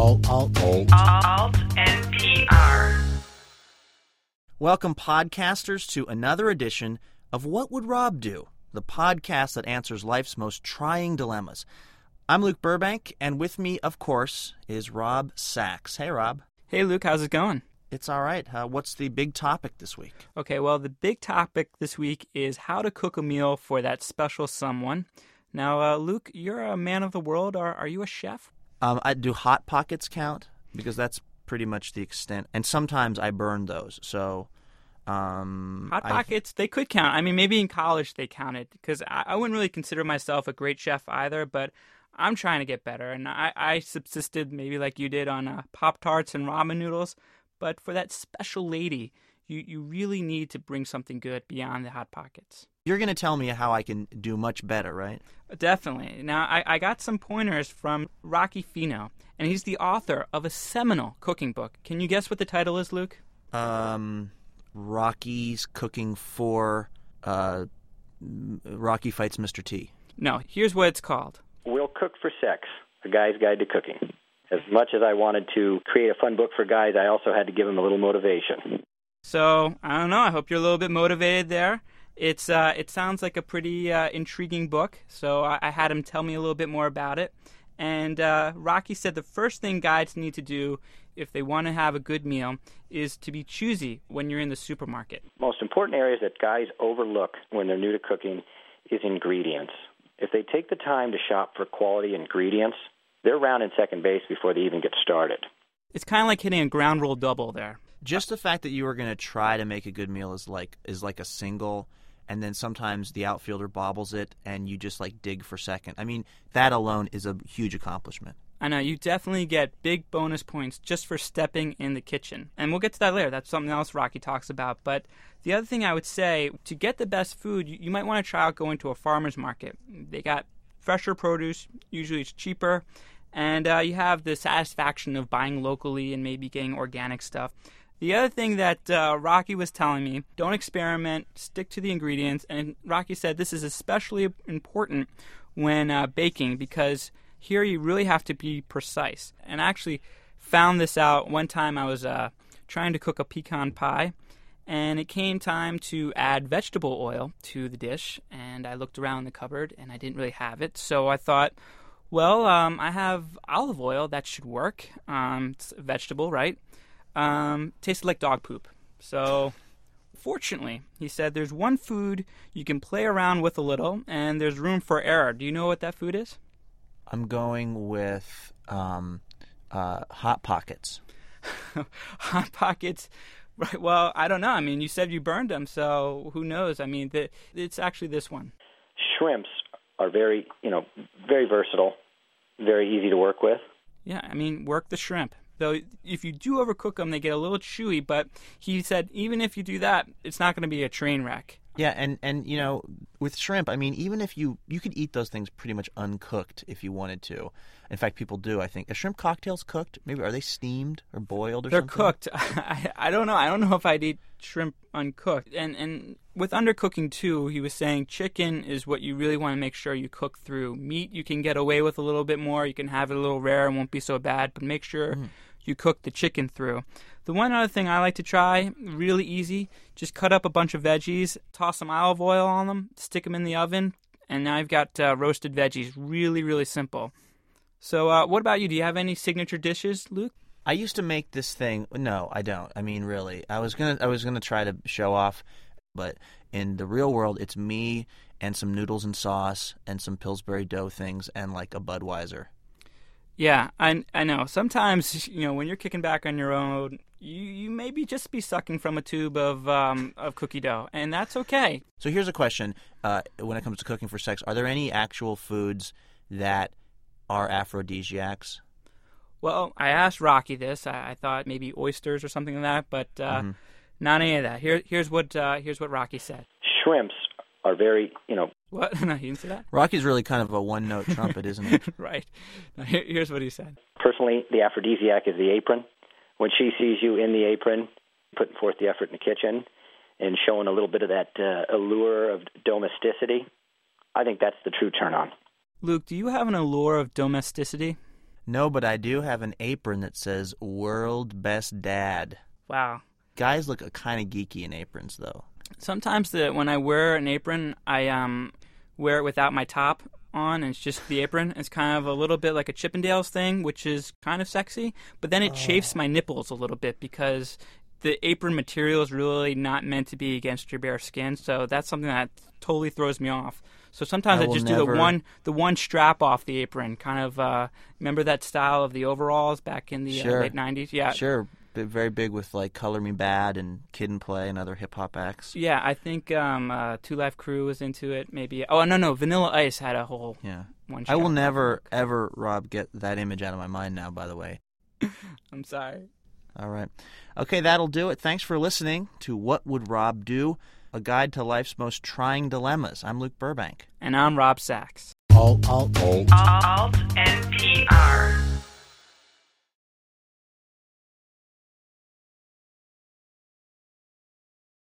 NPR. Welcome, podcasters, to another edition of What Would Rob Do?, the podcast that answers life's most trying dilemmas. I'm Luke Burbank, and with me, of course, is Rob Sachs. Hey, Rob. Hey, Luke. How's it going? It's all right. What's the big topic this week? Okay, well, the big topic this week is how to cook a meal for that special someone. Now, Luke, you're a man of the world. Are you a chef? Do Hot Pockets count? Because that's pretty much the extent. And sometimes I burn those, so... Hot Pockets, they could count. I mean, maybe in college they counted, because I wouldn't really consider myself a great chef either, but I'm trying to get better. And I subsisted, maybe like you did, on Pop-Tarts and ramen noodles. But for that special lady, you really need to bring something good beyond the Hot Pockets. You're going to tell me how I can do much better, right? Definitely. Now, I got some pointers from Rocky Fino, and he's the author of a seminal cooking book. Can you guess what the title is, Luke? Rocky's Cooking for Rocky Fights Mr. T. No, here's what it's called. We'll Cook for Sex, A Guy's Guide to Cooking. As much as I wanted to create a fun book for guys, I also had to give them a little motivation. So, I don't know, I hope you're a little bit motivated there. It sounds like a pretty intriguing book, so I had him tell me a little bit more about it. And Rocky said the first thing guys need to do if they want to have a good meal is to be choosy when you're in the supermarket. Most important areas that guys overlook when they're new to cooking is ingredients. If they take the time to shop for quality ingredients, they're rounding second base before they even get started. It's kind of like hitting a ground rule double there. Just the fact that you were going to try to make a good meal is like a single, and then sometimes the outfielder bobbles it and you just like dig for second. I mean, that alone is a huge accomplishment. I know, you definitely get big bonus points just for stepping in the kitchen. And we'll get to that later. That's something else Rocky talks about. But the other thing I would say, to get the best food, you might want to try out going to a farmer's market. They got fresher produce, usually it's cheaper, and you have the satisfaction of buying locally and maybe getting organic stuff. The other thing that Rocky was telling me, don't experiment, stick to the ingredients. And Rocky said this is especially important when baking, because here you really have to be precise. And I actually found this out one time. I was trying to cook a pecan pie, and it came time to add vegetable oil to the dish. And I looked around the cupboard, and I didn't really have it. So I thought, well, I have olive oil. That should work. It's a vegetable, right? Tasted like dog poop. So, fortunately, he said there's one food you can play around with a little, and there's room for error. Do you know what that food is? I'm going with Hot Pockets. Hot Pockets? Right. Well, I don't know. I mean, you said you burned them, so who knows? I mean, it's actually this one. Shrimps are very versatile, very easy to work with. Yeah, I mean, work the shrimp. Though if you do overcook them, they get a little chewy, but he said even if you do that, it's not going to be a train wreck. Yeah, and you know, with shrimp, I mean, even if you could eat those things pretty much uncooked if you wanted to. In fact, people do, I think. Are shrimp cocktails cooked? Maybe are they steamed or boiled or They're something? They're cooked. I don't know. I don't know if I'd eat shrimp uncooked. And with undercooking, too, he was saying chicken is what you really want to make sure you cook through. Meat, you can get away with a little bit more. You can have it a little rare and won't be so bad. But make sure you cook the chicken through. The one other thing I like to try, really easy, just cut up a bunch of veggies, toss some olive oil on them, stick them in the oven, and now you've got roasted veggies. Really, really simple. So what about you? Do you have any signature dishes, Luke? I used to make this thing. No, I don't. I mean, really. I was gonna try to show off, but in the real world, it's me and some noodles and sauce and some Pillsbury dough things and like a Budweiser. Yeah, I know. Sometimes, you know, when you're kicking back on your own, you maybe just be sucking from a tube of cookie dough, and that's okay. So here's a question: when it comes to cooking for sex, are there any actual foods that are aphrodisiacs? Well, I asked Rocky this. I thought maybe oysters or something like that, but not any of that. Here's what Rocky said. Shrimps are very, What? No, you didn't say that? Rocky's really kind of a one-note trumpet, isn't it? Right. Now, here's what he said. Personally, the aphrodisiac is the apron. When she sees you in the apron, putting forth the effort in the kitchen and showing a little bit of that allure of domesticity, I think that's the true turn-on. Luke, do you have an allure of domesticity? No, but I do have an apron that says World Best Dad. Wow. Guys look kind of geeky in aprons, though. Sometimes when I wear an apron, I wear it without my top on, and it's just the apron. It's kind of a little bit like a Chippendales thing, which is kind of sexy, but then it chafes my nipples a little bit because the apron material is really not meant to be against your bare skin, so that's something that totally throws me off. So sometimes I just do the one strap off the apron, kind of remember that style of the overalls back in the late 90s? Yeah. Sure. Very big with like Color Me Bad and Kid and Play and other hip hop acts. Yeah, I think Two Live Crew was into it. Maybe. Oh no, Vanilla Ice had a whole one. I will never ever, Rob, get that image out of my mind now. By the way, I'm sorry. All right, okay, that'll do it. Thanks for listening to What Would Rob Do? A guide to life's most trying dilemmas. I'm Luke Burbank, and I'm Rob Sachs. Alt and PR.